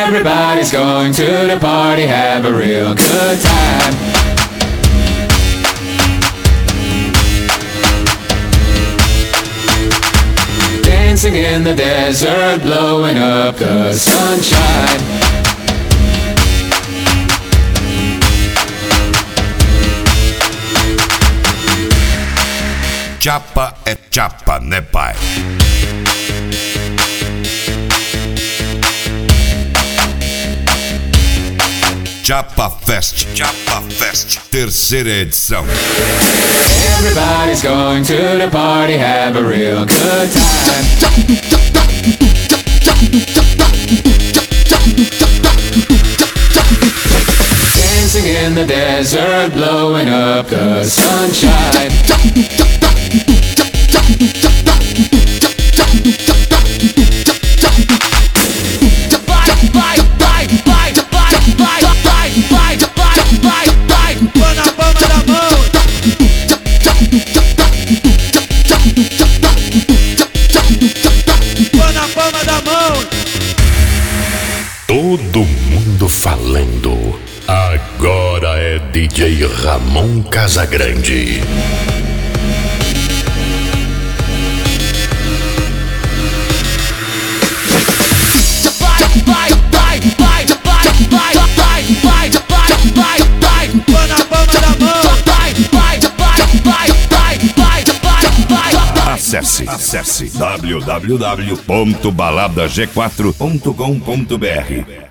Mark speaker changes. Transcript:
Speaker 1: Everybody's going to the party, have a real good time. Dancing in the desert, blowing up the sunshine.
Speaker 2: Chapa é chapa, né, pai? Chapa Fest, terceira edição.
Speaker 1: Everybody's going to the party, have a real good time. Dancing in the desert, blowing up the sunshine.
Speaker 3: Todo mundo falando. Agora é DJ Ramon Casagrande.
Speaker 2: Acesse www.baladag4.com.br